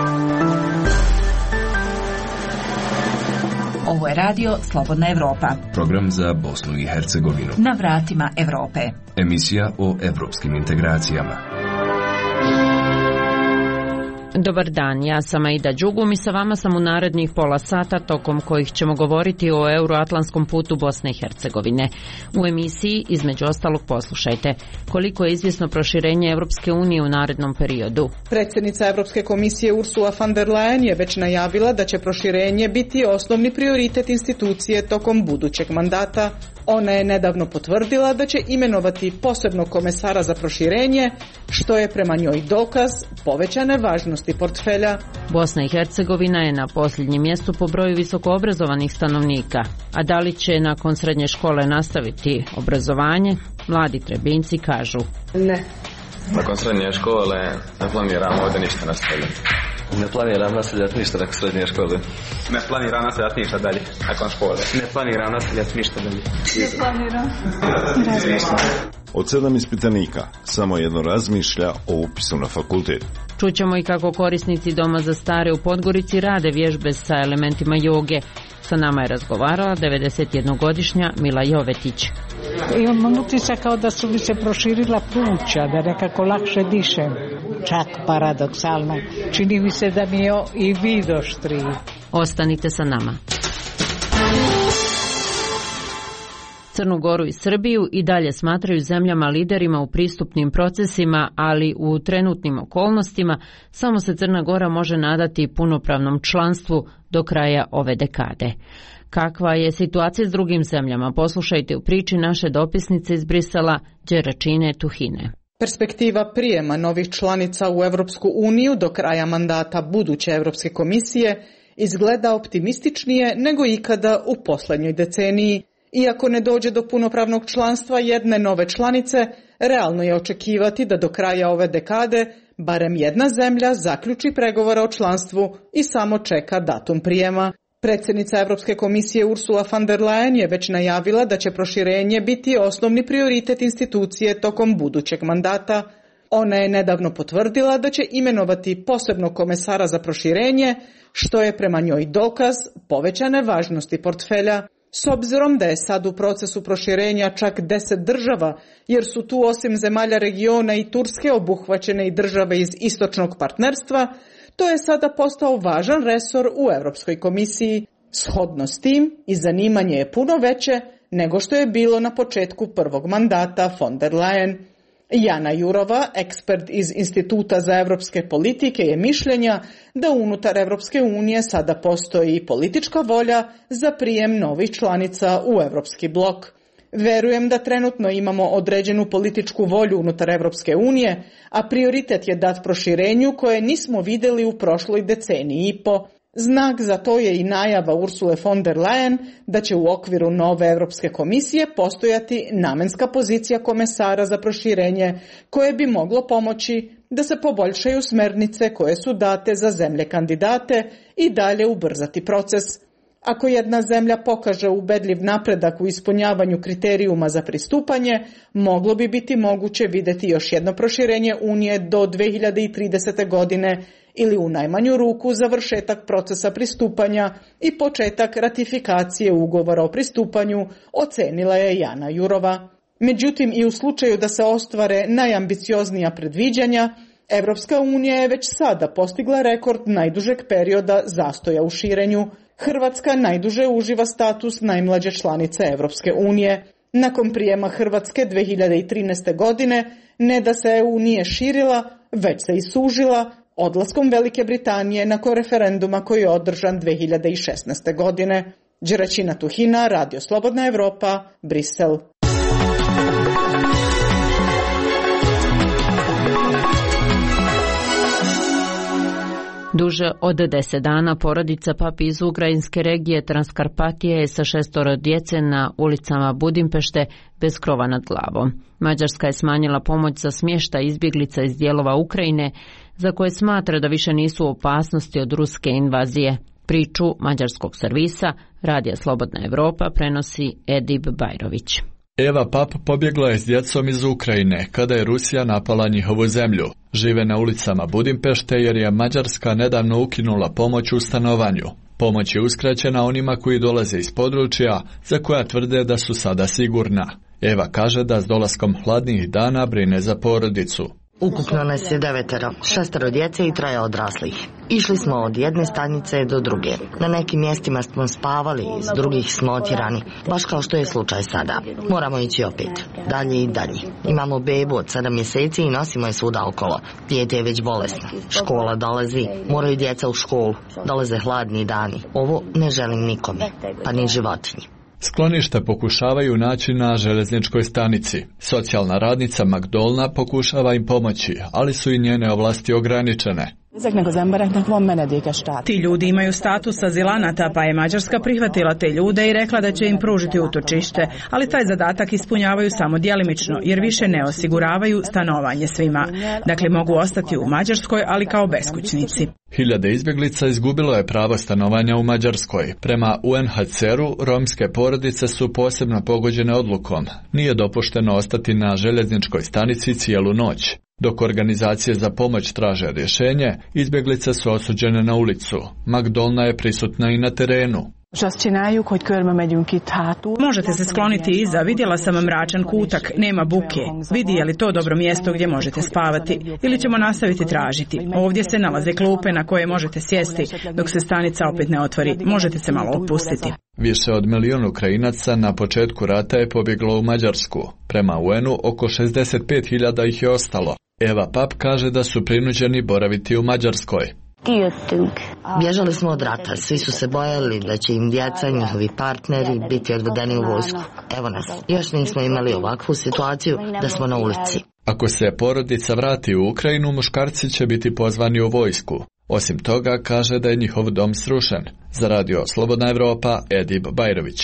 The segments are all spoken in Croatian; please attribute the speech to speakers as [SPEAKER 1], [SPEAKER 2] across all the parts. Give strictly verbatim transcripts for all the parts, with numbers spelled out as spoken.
[SPEAKER 1] Ovo je radio Slobodna Evropa.
[SPEAKER 2] Program za Bosnu i Hercegovinu.
[SPEAKER 1] Na vratima Evrope.
[SPEAKER 2] Emisija o evropskim integracijama.
[SPEAKER 3] Dobar dan, ja sam Aida Đugum i sa vama sam u narednih pola sata tokom kojih ćemo govoriti o euroatlantskom putu Bosne i Hercegovine. U emisiji, između ostalog, poslušajte koliko je izvjesno proširenje Evropske unije u narednom periodu.
[SPEAKER 4] Predsjednica Europske komisije Ursula von der Leyen je već najavila da će proširenje biti osnovni prioritet institucije tokom budućeg mandata. Ona je nedavno potvrdila da će imenovati posebnog komesara za proširenje, što je prema njoj dokaz povećane važnosti portfelja.
[SPEAKER 3] Bosna i Hercegovina je na posljednjem mjestu po broju visokoobrazovanih stanovnika, a da li će nakon srednje škole nastaviti obrazovanje, mladi Trebinjci kažu
[SPEAKER 5] ne.
[SPEAKER 6] Nakon srednje škole ne planiramo ovdje ništa nastaviti.
[SPEAKER 7] Ne planiram nastavljati ništa nakon srednje škole.
[SPEAKER 6] Ne planiram nastavljati ništa dalje nakon škole.
[SPEAKER 5] Ne planiram nastavljati ništa dalje.
[SPEAKER 8] Ne planiram.
[SPEAKER 9] Od sedam ispitanika samo jedno razmišlja o upisu na fakultet.
[SPEAKER 3] Čućemo i kako korisnici Doma za stare u Podgorici rade vježbe sa elementima joge. Sa nama je razgovarala devedesetjednogodišnja Mila Jovetić.
[SPEAKER 10] Imam utisak kao da su mi se proširila pluća, da nekako lakše dišem. Čak paradoksalno. Čini mi se da mi je i vid oštriji.
[SPEAKER 3] Ostanite sa nama. Crnu Goru i Srbiju i dalje smatraju zemljama liderima u pristupnim procesima, ali u trenutnim okolnostima samo se Crna Gora može nadati punopravnom članstvu do kraja ove dekade. Kakva je situacija s drugim zemljama? Poslušajte u priči naše dopisnice iz Brisela, Đeračine Tuhine.
[SPEAKER 4] Perspektiva prijema novih članica u Europsku uniju do kraja mandata buduće Europske komisije izgleda optimističnije nego ikada u posljednjoj deceniji. Iako ne dođe do punopravnog članstva jedne nove članice, realno je očekivati da do kraja ove dekade barem jedna zemlja zaključi pregovore o članstvu i samo čeka datum prijema. Predsjednica Europske komisije Ursula von der Leyen je već najavila da će proširenje biti osnovni prioritet institucije tokom budućeg mandata. Ona je nedavno potvrdila da će imenovati posebnog komesara za proširenje, što je prema njoj dokaz povećane važnosti portfelja. S obzirom da je sad u procesu proširenja čak deset država, jer su tu osim zemalja regiona i Turske obuhvaćene i države iz istočnog partnerstva, to je sada postao važan resor u Europskoj komisiji. Shodno s tim i zanimanje je puno veće nego što je bilo na početku prvog mandata von der Leyen. Jana Jurova, ekspert iz Instituta za europske politike, je mišljenja da unutar Europske unije sada postoji politička volja za prijem novih članica u Europski blok. Verujem da trenutno imamo određenu političku volju unutar Europske unije, a prioritet je dat proširenju koje nismo vidjeli u prošloj deceniji i po. Znak za to je i najava Ursule von der Leyen da će u okviru nove Europske komisije postojati namenska pozicija komesara za proširenje koje bi moglo pomoći da se poboljšaju smjernice koje su date za zemlje kandidate i dalje ubrzati proces. Ako jedna zemlja pokaže ubedljiv napredak u ispunjavanju kriterijuma za pristupanje, moglo bi biti moguće vidjeti još jedno proširenje Unije do dve hiljade tridesete. godine ili u najmanju ruku završetak procesa pristupanja i početak ratifikacije ugovora o pristupanju, ocenila je Jana Jurova. Međutim, i u slučaju da se ostvare najambicioznija predviđanja, Europska unija je već sada postigla rekord najdužeg perioda zastoja u širenju. Hrvatska najduže uživa status najmlađe članice Europske unije. Nakon prijema Hrvatske dve hiljade trinaeste. godine ne da se E U nije širila, već se i sužila odlaskom Velike Britanije nakon referenduma koji je održan dve hiljade šesnaeste. godine. Đeračina Tuhina, Radio Slobodna Evropa, Brisel.
[SPEAKER 3] Duže od deset dana porodica Papi iz ukrajinske regije Transkarpatije je sa šestoro djece na ulicama Budimpešte bez krova nad glavom. Mađarska je smanjila pomoć za smještaj izbjeglica iz dijelova Ukrajine za koje smatra da više nisu u opasnosti od ruske invazije. Priču mađarskog servisa Radija Slobodna Evropa prenosi Edip Bajrović.
[SPEAKER 8] Eva Pap pobjegla je s djecom iz Ukrajine kada je Rusija napala njihovu zemlju. Žive na ulicama Budimpešte jer je Mađarska nedavno ukinula pomoć u stanovanju. Pomoć je uskraćena onima koji dolaze iz područja za koja tvrde da su sada sigurna. Eva kaže da s dolaskom hladnijih dana brine za porodicu.
[SPEAKER 11] Ukupno nas je devetero, šestero djece i troje odraslih. Išli smo od jedne stanice do druge. Na nekim mjestima smo spavali, iz drugih smo otjerani, baš kao što je slučaj sada. Moramo ići opet, dalje i dalje. Imamo bebu od sedam mjeseci i nosimo je svuda okolo. Dijete je već bolesno. Škola dolazi, moraju djeca u školu. Dolaze hladni dani. Ovo ne želim nikome, pa ni životinji.
[SPEAKER 8] Sklonište pokušavaju naći na željezničkoj stanici. Socijalna radnica Magdolna pokušava im pomoći, ali su i njene ovlasti ograničene.
[SPEAKER 12] Ti ljudi imaju status azilanata, pa je Mađarska prihvatila te ljude i rekla da će im pružiti utočište, ali taj zadatak ispunjavaju samo djelimično, jer više ne osiguravaju stanovanje svima. Dakle, mogu ostati u Mađarskoj, ali kao beskućnici.
[SPEAKER 8] Hiljade izbjeglica izgubilo je pravo stanovanja u Mađarskoj. Prema U N H C R-u, romske porodice su posebno pogođene odlukom. Nije dopušteno ostati na željezničkoj stanici cijelu noć. Dok organizacije za pomoć traže rješenje, izbjeglice su osuđene na ulicu. Magdolna je prisutna i na terenu.
[SPEAKER 12] Možete se skloniti iza, vidjela sam mračan kutak, nema buke. Vidi je li to dobro mjesto gdje možete spavati. Ili ćemo nastaviti tražiti. Ovdje se nalaze klupe na koje možete sjesti dok se stanica opet ne otvori. Možete se malo opustiti.
[SPEAKER 8] Više od milijun Ukrajinaca na početku rata je pobjeglo u Mađarsku. Prema U N-u oko šezdeset pet hiljada ih je ostalo. Eva Pap kaže da su prinuđeni boraviti u Mađarskoj.
[SPEAKER 11] Bježali smo od rata, svi su se bojali da će im djeca, njihovi partneri biti odvedeni u vojsku. Evo nas, još nismo imali ovakvu situaciju da smo na ulici.
[SPEAKER 8] Ako se porodica vrati u Ukrajinu, muškarci će biti pozvani u vojsku. Osim toga, kaže da je njihov dom srušen. Za Radio Slobodna Evropa, Edip Bajrović.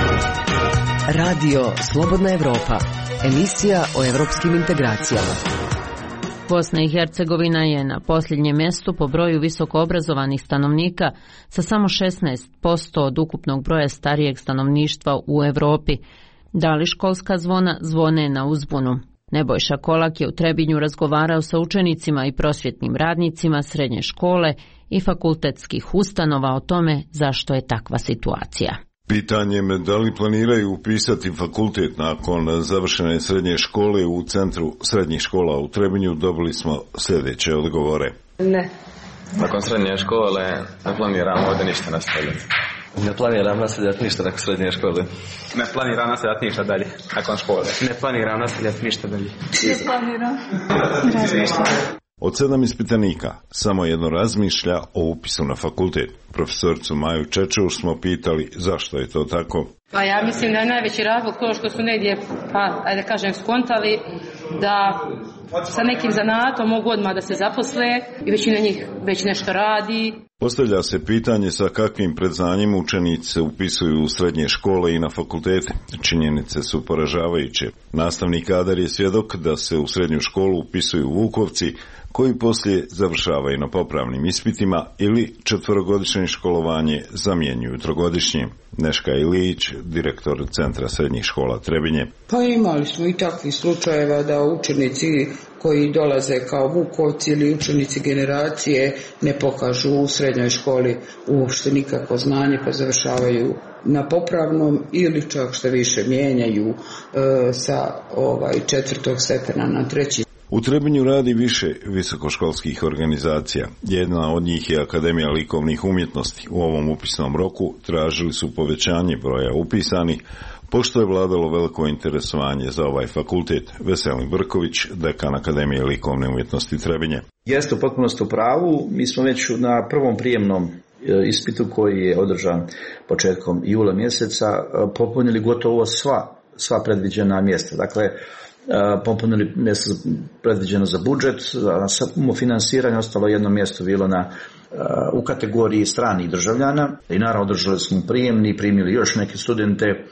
[SPEAKER 13] Radio Slobodna Evropa, emisija o evropskim integracijama.
[SPEAKER 3] Bosna i Hercegovina je na posljednjem mjestu po broju visokoobrazovanih stanovnika sa samo šesnaest posto od ukupnog broja starijeg stanovništva u Europi. Da li školska zvona zvone na uzbunu? Nebojša Kolak je u Trebinju razgovarao sa učenicima i prosvjetnim radnicima srednje škole i fakultetskih ustanova o tome zašto je takva situacija.
[SPEAKER 9] Pitanjem da li planiraju upisati fakultet nakon završene srednje škole u Centru srednjih škola u Trebinju dobili smo sljedeće odgovore.
[SPEAKER 5] Ne. Nakon srednje škole ne planiram ovdje ništa nastavljati.
[SPEAKER 7] Ne planiram nastavljati ništa nakon srednje škole.
[SPEAKER 5] Ne planiram nastavljati ništa dalje nakon škole. Ne planiram nastavljati ništa dalje.
[SPEAKER 14] Ne planiram. Razmišljam.
[SPEAKER 9] Od sedam ispitanika, samo jedno razmišlja o upisu na fakultet. Profesoricu Maju Čečur smo pitali zašto je to tako.
[SPEAKER 15] Pa ja mislim da je najveći razlog to što su negdje, pa ajde kažem, skontali da sa nekim zanatom mogu odmah da se zaposle i većina njih već nešto radi.
[SPEAKER 9] Postavlja se pitanje sa kakvim predznanjima učenici se upisuju u srednje škole i na fakultete. Činjenice su poražavajuće. Nastavni kadar je svjedok da se u srednju školu upisuju Vukovci, koji poslije završavaju na popravnim ispitima ili četverogodišnje školovanje zamjenjuju trogodišnje. Neška Ilić, direktor Centra srednjih škola Trebinje.
[SPEAKER 16] Pa imali smo i takvih slučajeva da učenici koji dolaze kao Vukovci ili učenici generacije ne pokažu u srednjoj školi uopšte nikako znanje pa završavaju na popravnom ili čak što više mijenjaju e, sa ovaj četvrtog stepena na treći.
[SPEAKER 9] U Trebinju radi više visokoškolskih organizacija. Jedna od njih je Akademija likovnih umjetnosti. U ovom upisnom roku tražili su povećanje broja upisanih, pošto je vladalo veliko interesovanje za ovaj fakultet. Veselin Brković, dekan Akademije likovne umjetnosti Trebinje.
[SPEAKER 17] Jeste u potpunosti u pravu. Mi smo već na prvom prijemnom ispitu koji je održan početkom jula mjeseca popunili gotovo sva, sva predviđena mjesta. Dakle, popunili mjesto predviđeno za budžet, za samofinansiranje, ostalo jedno mjesto bilo na, u kategoriji stranih državljana i naravno održali smo prijemni, primili još neke studente.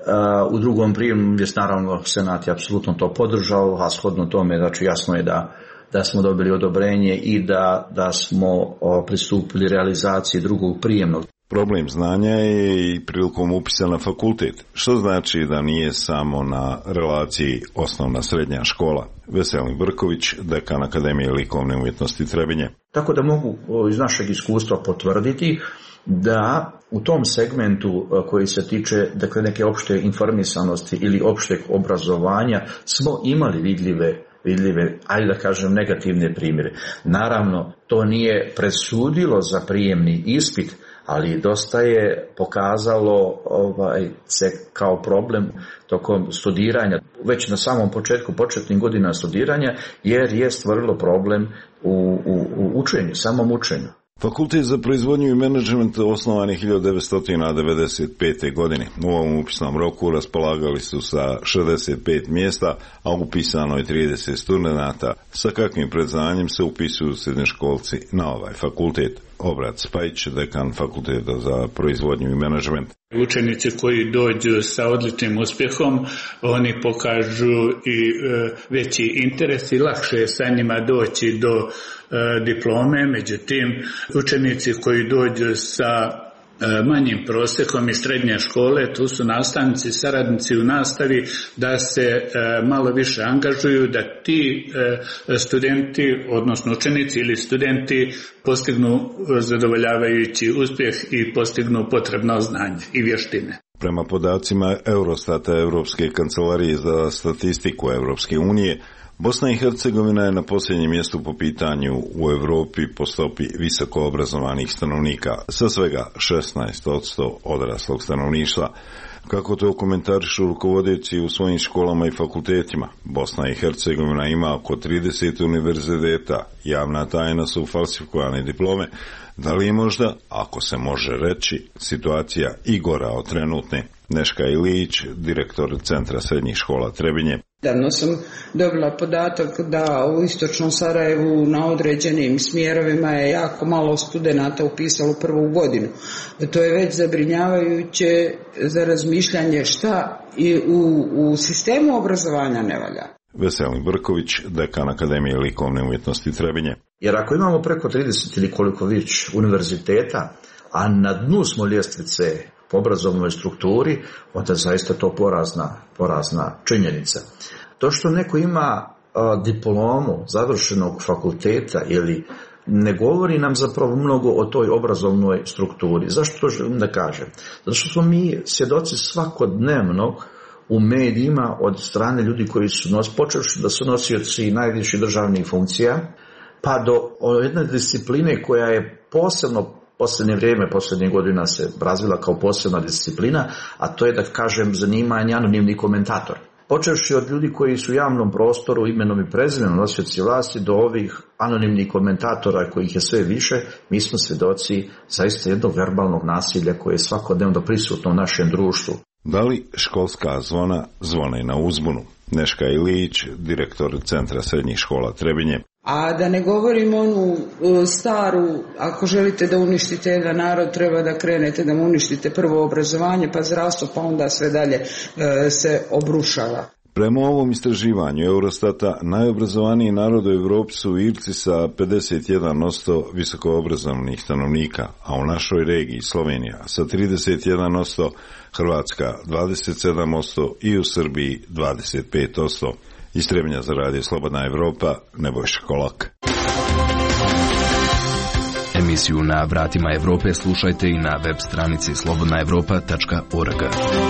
[SPEAKER 17] U drugom prijemnom je naravno Senat je apsolutno to podržao, a shodno tome znači jasno je da, da smo dobili odobrenje i da, da smo pristupili realizaciji drugog prijemnog.
[SPEAKER 9] Problem znanja je i prilikom upisa na fakultet, što znači da nije samo na relaciji osnovna srednja škola. Veselin Brković, dekan Akademije likovne umjetnosti Trebinje.
[SPEAKER 17] Tako da mogu iz našeg iskustva potvrditi da u tom segmentu koji se tiče, dakle, neke opšte informisanosti ili opšteg obrazovanja smo imali vidljive vidljive, ajde da kažem, negativne primjere. Naravno, to nije presudilo za prijemni ispit, ali dosta je pokazalo ovaj, se kao problem tokom studiranja, već na samom početku, početnih godina studiranja, jer je stvorilo problem u, u, u učenju, samom učenju.
[SPEAKER 9] Fakultet za proizvodnju i menadžment osnovan je hiljadu devetsto devedeset pete. godine. U ovom upisnom roku raspolagali su sa šezdeset pet mjesta, a upisano je trideset studenata. Sa kakvim predznanjem se upisuju srednjoškolci na ovaj fakultet? Obrat Spajić, dekan Fakulteta za proizvodnju i menadžment.
[SPEAKER 18] Učenici koji dođu sa odličnim uspjehom, oni pokažu i e, veći interes i lakše je sa njima doći do e, diplome. Međutim, učenici koji dođu sa manjim prosjekom iz srednje škole, tu su nastavnici, saradnici u nastavi, da se e, malo više angažuju, da ti e, studenti, odnosno učenici ili studenti postignu zadovoljavajući uspjeh i postignu potrebno znanje i vještine.
[SPEAKER 9] Prema podacima Eurostata, Europske kancelarije za statistiku Europske unije, Bosna i Hercegovina je na posljednjem mjestu po pitanju u Europi po stopi visoko obrazovanih stanovnika, sa svega šesnaest posto odraslog stanovništva. Kako to komentarišu rukovodeći u svojim školama i fakultetima, Bosna i Hercegovina ima oko trideset univerziteta, javna tajna su falsifikovane diplome. Da li je možda, ako se može reći, situacija i gora od trenutne? Neška Ilić, direktor Centra srednjih škola Trebinje.
[SPEAKER 16] Davno sam dobila podatak da u istočnom Sarajevu na određenim smjerovima je jako malo studenata upisalo prvu godinu. To je već zabrinjavajuće za razmišljanje šta i u, u sistemu obrazovanja ne valja.
[SPEAKER 9] Veselin Brković, dekan Akademije likovne umjetnosti Trebinje.
[SPEAKER 17] Jer ako imamo preko trideset ili koliko već univerziteta, a na dnu smo ljestvice po obrazovnoj strukturi, onda zaista to porazna, porazna činjenica. To što neko ima a, diplomu završenog fakulteta ili ne govori nam zapravo mnogo o toj obrazovnoj strukturi. Zašto to želim da kažem? Zato što smo mi svjedoci svakodnevnog u medijima od strane ljudi koji su nos, počevši da su nosioci najviših državnih funkcija, pa do jedne discipline koja je posebno posljednje vrijeme, posljednje godina se razvila kao posebna disciplina, a to je, da kažem, zanimanje anonimni komentator. Počevši od ljudi koji su u javnom prostoru imenom i prezimenom nosioci vlasti do ovih anonimnih komentatora kojih je sve više, mi smo svjedoci zaista jednog verbalnog nasilja koje je svakodnevno prisutno u našem društvu.
[SPEAKER 9] Da li školska zvona zvone na uzbunu? Neška Ilić, direktor Centra srednjih škola Trebinje.
[SPEAKER 16] A da ne govorim onu staru, ako želite da uništite jedan narod, treba da krenete da mu uništite prvo obrazovanje, pa zdravstvo, pa onda sve dalje e, se obrušava.
[SPEAKER 9] Prema ovom istraživanju Eurostata, najobrazovaniji narod u Europi su Irci sa pedeset jedan posto visokoobrazovnih stanovnika, a u našoj regiji Slovenija sa trideset jedan posto, Hrvatska dvadeset sedam posto i u Srbiji dvadeset pet posto. Iz Trebinja za radio Slobodna Evropa, Nebojša Kolak.
[SPEAKER 2] Emisiju Na vratima Evrope slušajte i na web stranici slobodna evropa tačka org.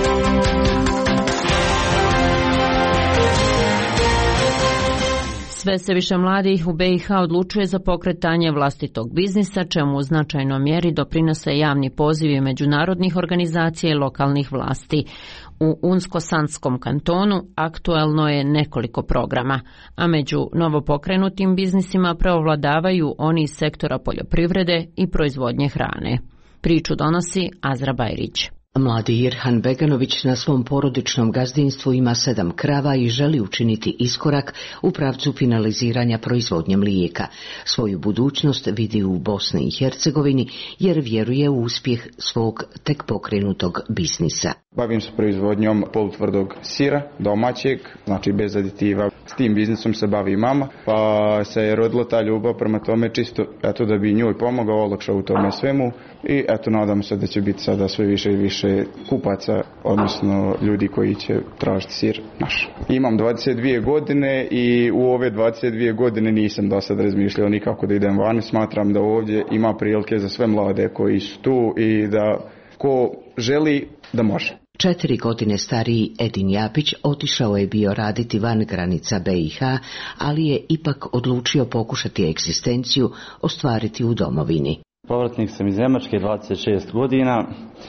[SPEAKER 3] Sve se više mladih u B i H odlučuje za pokretanje vlastitog biznisa, čemu u značajnoj mjeri doprinose javni pozivi međunarodnih organizacija i lokalnih vlasti. U Unsko-Sanskom kantonu aktuelno je nekoliko programa, a među novopokrenutim biznisima preovladavaju oni iz sektora poljoprivrede i proizvodnje hrane. Priču donosi Azra Bajrić.
[SPEAKER 13] Mladi Irhan Beganović na svom porodičnom gazdinstvu ima sedam krava i želi učiniti iskorak u pravcu finaliziranja proizvodnje mlijeka. Svoju budućnost vidi u Bosni i Hercegovini jer vjeruje u uspjeh svog tek pokrenutog biznisa.
[SPEAKER 19] Bavim se proizvodnjom polutvrdog sira, domaćeg, znači bez aditiva. S tim biznisom se bavi mama, pa se je rodila ta ljubav prema tome čisto eto da bi njoj pomogao, olakšao u tome svemu i eto nadam se da će biti sada sve više i više kupaca, odnosno ljudi koji će tražiti sir naš. Imam dvadeset dvije godine i u ove dvadeset dvije godine nisam do sad razmišljao nikako da idem vani. Smatram da ovdje ima prilike za sve mlade koji su tu i da ko želi da može.
[SPEAKER 13] Četiri godine stariji Edin Japić otišao je bio raditi van granica B i H, ali je ipak odlučio pokušati egzistenciju ostvariti u domovini.
[SPEAKER 20] Povratnik sam iz Njemačke, dvadeset šest godina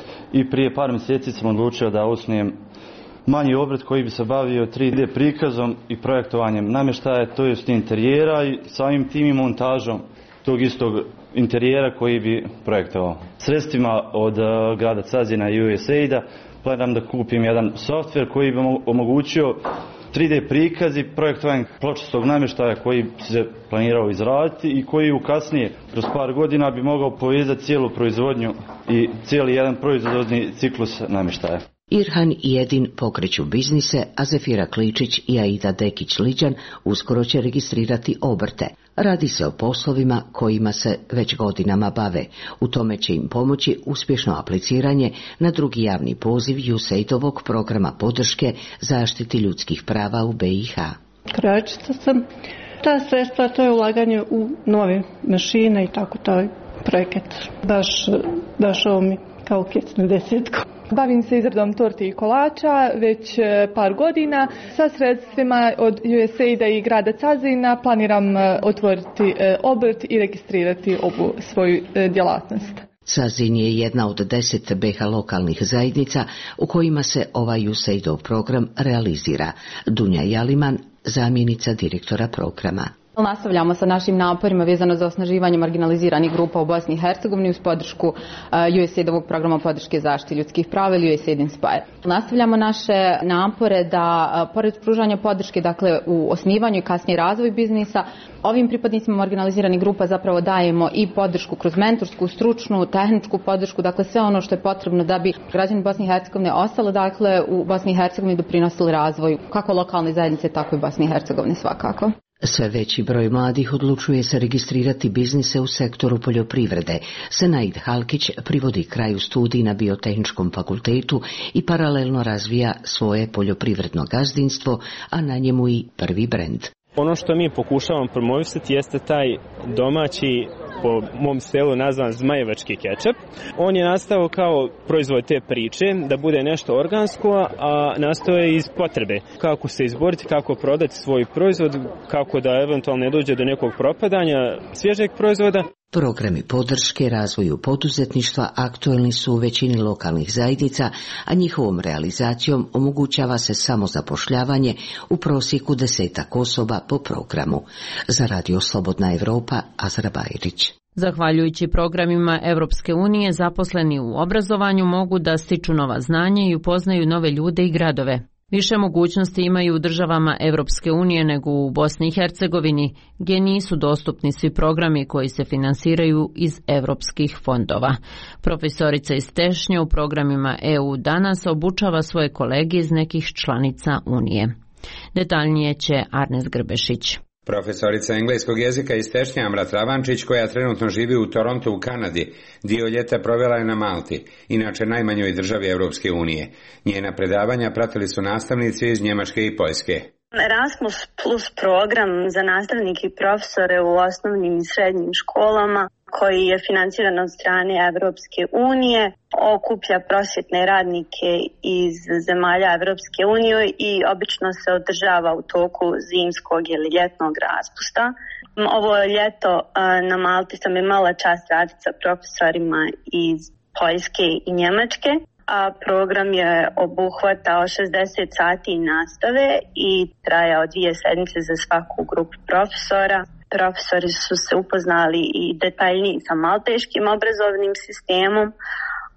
[SPEAKER 20] i prije par mjeseci sam odlučio da osnujem manji obrt koji bi se bavio tri D prikazom i projektovanjem namještaja, to jest interijera i samim tim i montažom tog istog interijera koji bi projektovao. Sredstvima od uh, grada Cazina i U S A I D-a planiram da kupim jedan softver koji bi omogućio tri D prikazi, projektovanje pločastog namještaja koji se planirao izraditi i koji u kasnije, kroz par godina, bi mogao povezati cijelu proizvodnju i cijeli jedan proizvodni ciklus namještaja.
[SPEAKER 13] Irhan i Edin pokreću biznise, a Zefira Kličić i Aida Dekić-Liđan uskoro će registrirati obrte. Radi se o poslovima kojima se već godinama bave. U tome će im pomoći uspješno apliciranje na drugi javni poziv U S A I D-ovog programa podrške zaštiti ljudskih prava u B i H.
[SPEAKER 21] Krojačica sam. Ta sredstva, to je ulaganje u nove mašine i tako taj projekat. Baš došao mi kao kec na desetku.
[SPEAKER 22] Bavim se izradom torti i kolača već par godina. Sa sredstvima od U S A I D-a i grada Cazina planiram otvoriti obrt i registrirati ovu svoju djelatnost.
[SPEAKER 13] Cazin je jedna od deset B i H lokalnih zajednica u kojima se ovaj U S A I D-ov program realizira. Dunja Jaliman, zamjenica direktora programa.
[SPEAKER 23] Nastavljamo sa našim naporima vezano za osnaživanje marginaliziranih grupa u Bosni i Hercegovini uz podršku U S A I D-ovog programa podrške zaštite ljudskih prava ili U S A I D Inspire. Nastavljamo naše napore da, pored pružanja podrške, dakle u osnivanju i kasnije razvoju biznisa, ovim pripadnicima marginaliziranih grupa zapravo dajemo i podršku kroz mentorsku, stručnu, tehničku podršku, dakle sve ono što je potrebno da bi građani Bosne i Hercegovine ostali, dakle u Bosni i Hercegovini doprinosili razvoju kako lokalne zajednice, tako i Bosne i Hercegovine svakako.
[SPEAKER 13] Sve veći broj mladih odlučuje se registrirati biznise u sektoru poljoprivrede. Senaid Halkić privodi kraju studij na Biotehničkom fakultetu i paralelno razvija svoje poljoprivredno gazdinstvo, a na njemu i prvi brend.
[SPEAKER 24] Ono što mi pokušavamo promovisati jeste taj domaći, po mom selu nazvan zmajevački kečap. On je nastao kao proizvod te priče, da bude nešto organsko, a nastao je iz potrebe. Kako se izboriti, kako prodati svoj proizvod, kako da eventualno ne dođe do nekog propadanja svježeg proizvoda.
[SPEAKER 13] Programi podrške razvoju poduzetništva aktualni su u većini lokalnih zajednica, a njihovom realizacijom omogućava se samozapošljavanje u prosjeku desetak osoba po programu. Za Radio Slobodna Evropa, Azra Bajrić.
[SPEAKER 3] Zahvaljujući programima Europske unije, zaposleni u obrazovanju mogu da stiču nova znanja i upoznaju nove ljude i gradove. Više mogućnosti imaju u državama Europske unije nego u Bosni i Hercegovini, gdje nisu dostupni svi programi koji se finansiraju iz europskih fondova. Profesorica iz Tešnje u programima E U danas obučava svoje kolege iz nekih članica Unije. Detaljnije će Arnes Grbešić.
[SPEAKER 25] Profesorica engleskog jezika iz Tešnje Amra Travančić, koja trenutno živi u Torontu u Kanadi, dio ljeta provela je na Malti, inače najmanjoj državi Europske unije. Njena predavanja pratili su nastavnici iz Njemačke i Poljske.
[SPEAKER 26] Erasmus Plus program za nastavnike i profesore u osnovnim i srednjim školama, koji je financiran od strane Evropske unije, okuplja prosvjetne radnike iz zemalja Evropske unije i obično se održava u toku zimskog ili ljetnog raspusta. Ovo ljeto na Malti sam imala čast raditi sa profesorima iz Poljske i Njemačke, a program je obuhvatao šezdeset sati nastave i trajao dvije sedmice za svaku grupu profesora. Profesori su se upoznali i detaljnije sa malteškim obrazovnim sistemom,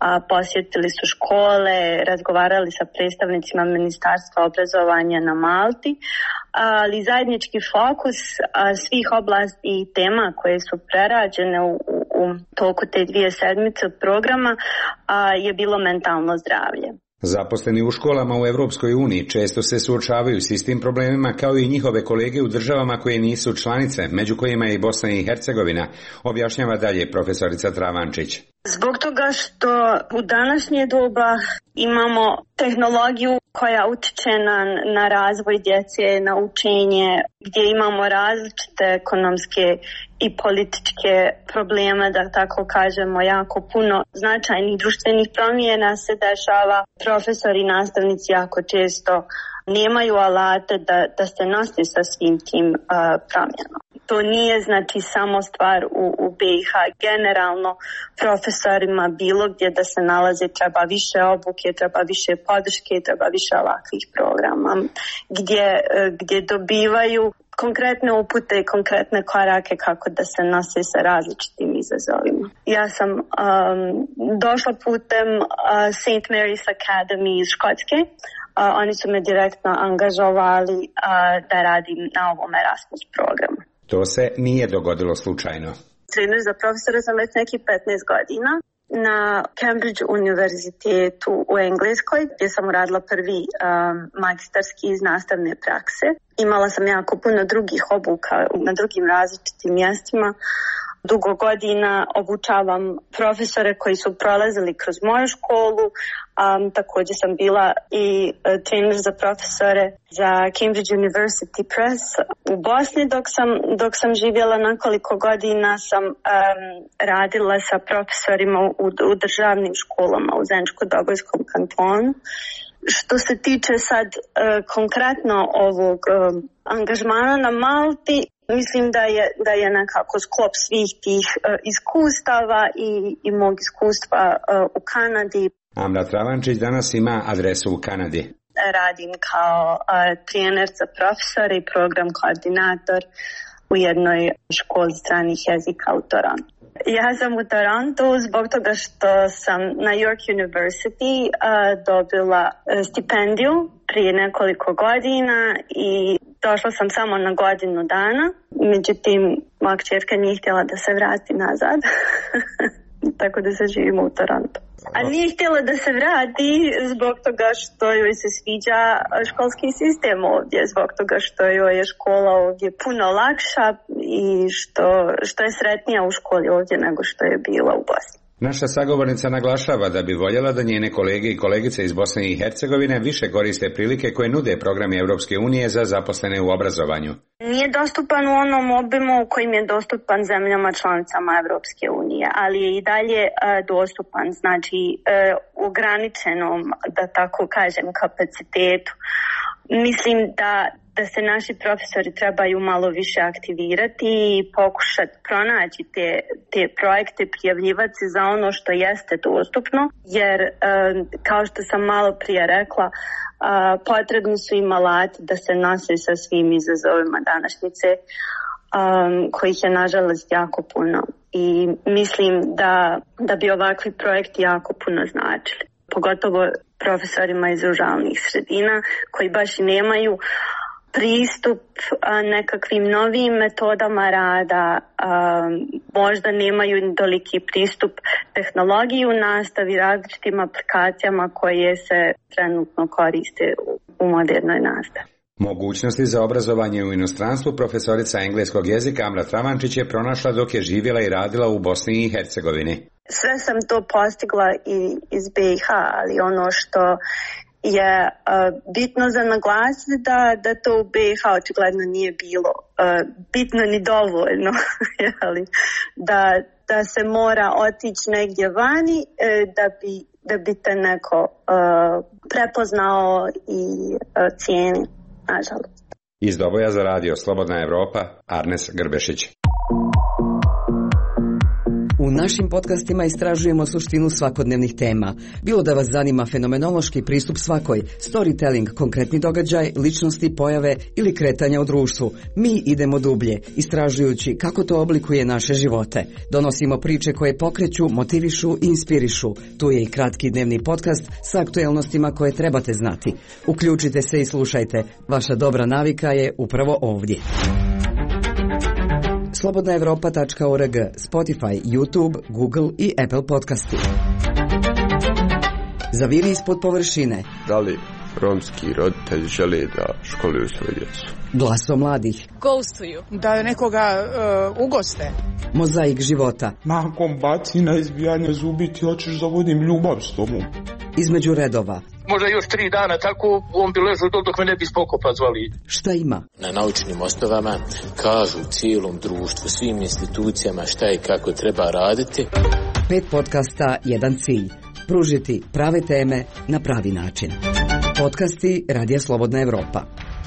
[SPEAKER 26] a, posjetili su škole, razgovarali sa predstavnicima Ministarstva obrazovanja na Malti, ali zajednički fokus a, svih oblasti i tema koje su prerađene u, u, u toku te dvije sedmice programa a, je bilo mentalno zdravlje.
[SPEAKER 25] Zaposleni u školama u Europskoj uniji često se suočavaju s istim problemima kao i njihove kolege u državama koje nisu članice, među kojima je i Bosna i Hercegovina, objašnjava dalje profesorica Travančić.
[SPEAKER 26] Zbog toga što u današnje doba imamo tehnologiju koja utiče na, na razvoj djece, na učenje, gdje imamo različite ekonomske i političke probleme, da tako kažemo, jako puno značajnih društvenih promjena se dešava. Profesori i nastavnici jako često nemaju alate da, da se nose sa svim tim uh, promjenama. To nije znači samo stvar u, u B i H. Generalno profesorima bilo gdje da se nalaze treba više obuke, treba više podrške, treba više ovakvih programa gdje, gdje dobivaju konkretne upute i konkretne korake kako da se nose sa različitim izazovima. Ja sam um, došla putem uh, Saint Mary's Academy iz Škotske. Uh, oni su me direktno angažovali uh, da radim na ovom Erasmus programu.
[SPEAKER 25] To se nije dogodilo slučajno.
[SPEAKER 26] Trener za profesora sam već nekih petnaest godina na Cambridge univerzitetu u Engleskoj, gdje sam uradila prvi um, magistarski iz nastavne prakse. Imala sam jako puno drugih obuka na drugim različitim mjestima. Dugo godina obučavam profesore koji su prolazili kroz moju školu. Um, također sam bila i uh, trener za profesore za Cambridge University Press u Bosni. Dok sam, dok sam živjela nekoliko godina sam um, radila sa profesorima u, u državnim školama u Zeničko-Dobojskom kantonu. Što se tiče sad uh, konkretno ovog uh, angažmana na Malti, mislim da je, da je nekako sklop svih tih uh, iskustava i, i mog iskustva uh, u Kanadi.
[SPEAKER 25] Amra Travančić danas ima adresu u Kanadi.
[SPEAKER 26] Radim kao uh, trener za profesore i program koordinator u jednoj školi stranih jezika u Torontu. Ja sam u Torontu zbog toga što sam na York University uh, dobila stipendiju prije nekoliko godina i došla sam samo na godinu dana. Međutim, moja kćerka nije htjela da se vrati nazad, tako da se živimo u Torontu. A nije htjela da se vrati zbog toga što joj se sviđa školski sistem ovdje, zbog toga što joj je škola ovdje puno lakša i što, što je sretnija u školi ovdje nego što je bila u Bosni.
[SPEAKER 25] Naša sagovornica naglašava da bi voljela da njene kolege i kolegice iz Bosne i Hercegovine više koriste prilike koje nude programi Europske unije za zaposlene u obrazovanju.
[SPEAKER 26] Nije dostupan u onom obimu u kojim je dostupan zemljama članicama Europske unije, ali je i dalje uh, dostupan, znači uh, ograničenom, da tako kažem, kapacitetu. Mislim da da se naši profesori trebaju malo više aktivirati i pokušati pronaći te, te projekte, prijavljivati se za ono što jeste dostupno, jer kao što sam malo prije rekla, potrebni su im alati da se nose sa svim izazovima današnjice, kojih je nažalost jako puno. I mislim da, da bi ovakvi projekti jako puno značili, pogotovo profesorima iz ruralnih sredina koji baš i nemaju pristup a, nekakvim novim metodama rada, a, možda nemaju toliki pristup tehnologiji u nastavi, različitim aplikacijama koje se trenutno koriste u, u modernoj nastavi.
[SPEAKER 25] Mogućnosti za obrazovanje u inostranstvu profesorica engleskog jezika Amra Travančić je pronašla dok je živjela i radila u Bosni i Hercegovini.
[SPEAKER 26] Sve sam to postigla i iz B i H, ali ono što je uh, bitno za naglasiti da, da to u B i H očigledno nije bilo uh, bitno ni dovoljno, ali da, da se mora otići negdje vani uh, da, bi, da bi te neko uh, prepoznao i uh, cijeni, nažalost.
[SPEAKER 25] Iz Doboja za radio Slobodna Evropa, Arnes Grbešić.
[SPEAKER 1] U našim podcastima istražujemo suštinu svakodnevnih tema. Bilo da vas zanima fenomenološki pristup svakoj, storytelling, konkretni događaj, ličnosti, pojave ili kretanja u društvu, mi idemo dublje, istražujući kako to oblikuje naše živote. Donosimo priče koje pokreću, motivišu i inspirišu. Tu je i kratki dnevni podcast sa aktuelnostima koje trebate znati. Uključite se i slušajte. Vaša dobra navika je upravo ovdje. slobodna evropa tačka org, Spotify, YouTube, Google i Apple podcasti. Zaviri ispod površine.
[SPEAKER 4] Da li romski roditelji žele da školuju svoju djecu?
[SPEAKER 1] Glaso mladih.
[SPEAKER 6] Ghostuju. Da nekoga uh, ugoste.
[SPEAKER 1] Mozaik života.
[SPEAKER 10] Nakon bacina, izbijanja zubi, ti hoćeš da vodim ljubav s tobom.
[SPEAKER 1] Između redova.
[SPEAKER 11] Možda još tri dana tako, on bi ležao dok, dok me ne bi spokopa zvali.
[SPEAKER 1] Šta ima?
[SPEAKER 12] Na naučnim osnovama kažu cijelom društvu, svim institucijama šta i kako treba raditi.
[SPEAKER 1] Pet podcasta, jedan cilj. Pružiti prave teme na pravi način. Podcasti Radija Slobodna Evropa.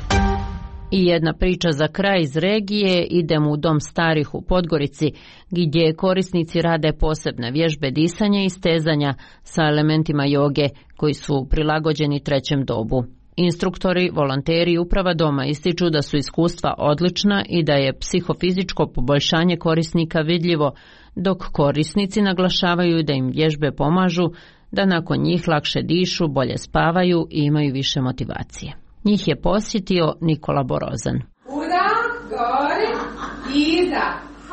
[SPEAKER 3] I jedna priča za kraj iz regije. Idemo u dom starih u Podgorici, gdje korisnici rade posebne vježbe disanja i stezanja sa elementima joge koji su prilagođeni trećem dobu. Instruktori, volonteri i uprava doma ističu da su iskustva odlična i da je psihofizičko poboljšanje korisnika vidljivo, dok korisnici naglašavaju da im vježbe pomažu da nakon njih lakše dišu, bolje spavaju i imaju više motivacije. Njih je posjetio Nikola Borozan.
[SPEAKER 27] Uda, gori, iza,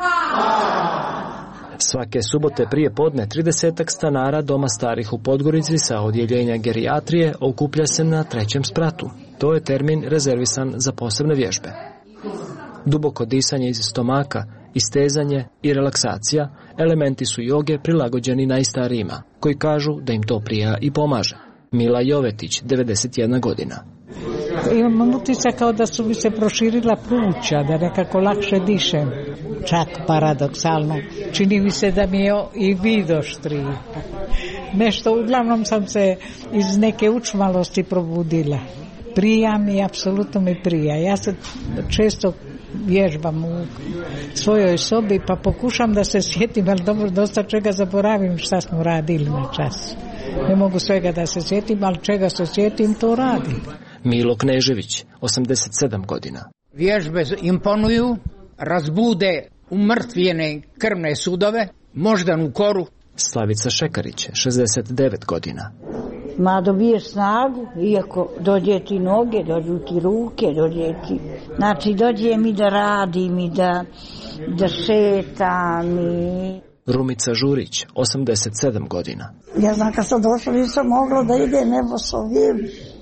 [SPEAKER 27] ha!
[SPEAKER 28] Svake subote prije podne tridesetak stanara doma starih u Podgorici sa odjeljenja gerijatrije okuplja se na trećem spratu. To je termin rezervisan za posebne vježbe. Duboko disanje iz stomaka, istezanje i relaksacija elementi su joge prilagođeni najstarijima, koji kažu da im to prija i pomaže. Mila Jovetić, devedeset jedna godina.
[SPEAKER 29] Imam utisak kao da su mi se proširila pluća, da nekako lakše dišem. Čak paradoksalno. Čini mi se da mi je i vid oštriji. Nešto, uglavnom sam se iz neke učmalosti probudila. Prija mi, apsolutno mi prija. Ja se često vježbam u svojoj sobi, pa pokušam da se sjetim, ali dobro, dosta čega zaboravim šta smo radili na čas. Ne mogu svega da se sjetim, ali čega se sjetim, to radim.
[SPEAKER 28] Milo Knežević, osamdeset sedam godina.
[SPEAKER 30] Vježbe imponuju, razbude umrtvljene krvne sudove, moždanu koru.
[SPEAKER 28] Slavica Šekarić, šezdeset devet godina.
[SPEAKER 31] Ma dobiješ snagu, iako dođe ti noge, dođu ti ruke, dođe ti... Znači, dođe mi da radim i da, da šetam i...
[SPEAKER 28] Rumica Žurić, osamdeset sedam godina.
[SPEAKER 32] Ja znam, kad sam došla, nisam mogla da ide nebo s ovim,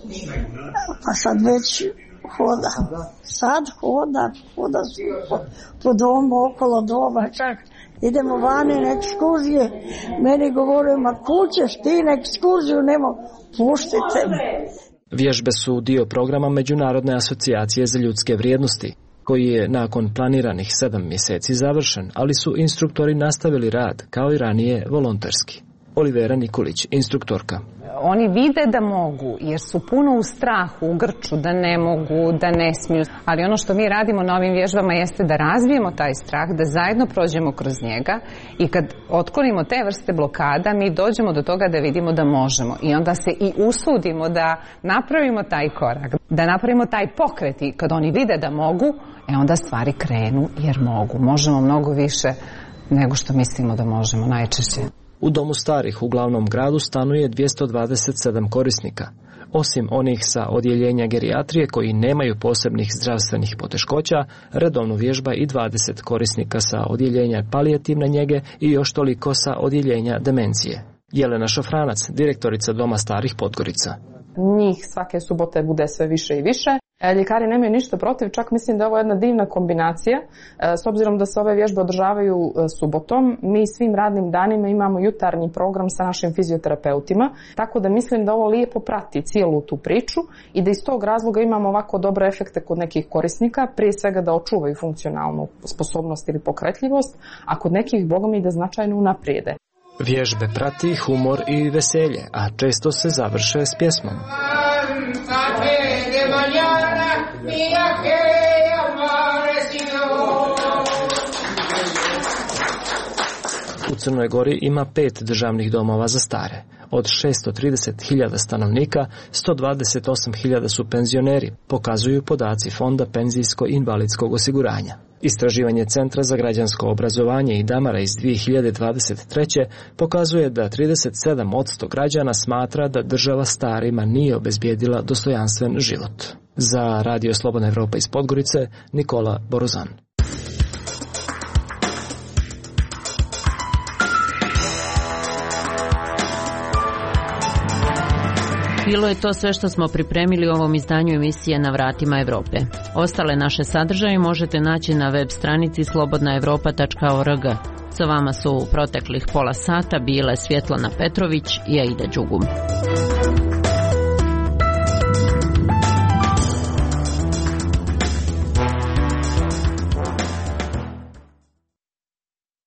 [SPEAKER 32] pa sad već hoda. Sad hoda, hoda po, po domu, okolo doma, čak idemo vani na ekskurzije. Meni govore, ma kućeš ti na ekskurziju, nemo, puštite me.
[SPEAKER 28] Vježbe su dio programa Međunarodne asocijacije za ljudske vrijednosti, koji je nakon planiranih sedam mjeseci završen, ali su instruktori nastavili rad, kao i ranije volonterski. Olivera Nikolić, instruktorka.
[SPEAKER 33] Oni vide da mogu, jer su puno u strahu, u grču, da ne mogu, da ne smiju. Ali ono što mi radimo na ovim vježbama jeste da razvijemo taj strah, da zajedno prođemo kroz njega i kad otklonimo te vrste blokada, mi dođemo do toga da vidimo da možemo. I onda se i usudimo da napravimo taj korak, da napravimo taj pokret i kad oni vide da mogu, e onda stvari krenu jer mogu. Možemo mnogo više nego što mislimo da možemo najčešće.
[SPEAKER 28] U domu starih u glavnom gradu stanuje dvjesto dvadeset sedam korisnika. Osim onih sa odjeljenja gerijatrije koji nemaju posebnih zdravstvenih poteškoća, redovno vježba i dvadeset korisnika sa odjeljenja palijativne njege i još toliko sa odjeljenja demencije. Jelena Šafranac, direktorica Doma starih Podgorica.
[SPEAKER 34] Njih svake subote bude sve više i više. Ljekari nemaju ništa protiv, čak mislim da je ovo jedna divna kombinacija. S obzirom da se ove vježbe održavaju subotom, mi svim radnim danima imamo jutarnji program sa našim fizioterapeutima, tako da mislim da ovo lijepo prati cijelu tu priču i da iz tog razloga imamo ovako dobre efekte kod nekih korisnika, prije svega da očuvaju funkcionalnu sposobnost ili pokretljivost, a kod nekih, Boga mi, da značajno unaprijede.
[SPEAKER 28] Vježbe prati humor i veselje, a često se završe s pjesmom. U Crnoj Gori ima pet državnih domova za stare. Od šesto trideset hiljada stanovnika, sto dvadeset osam hiljada su penzioneri, pokazuju podaci Fonda penzijsko-invalidskog osiguranja. Istraživanje Centra za građansko obrazovanje i Damara iz dvije hiljade dvadeset treće pokazuje da trideset sedam posto građana smatra da država starima nije obezbijedila dostojanstven život. Za Radio Slobodna Evropa iz Podgorice, Nikola Borozan.
[SPEAKER 3] Bilo je to sve što smo pripremili u ovom izdanju emisije Na vratima Evrope. Ostale naše sadržaje možete naći na web stranici slobodna evropa tačka org. Sa vama su u proteklih pola sata bile Svjetlana Petrović i Aida Đugum.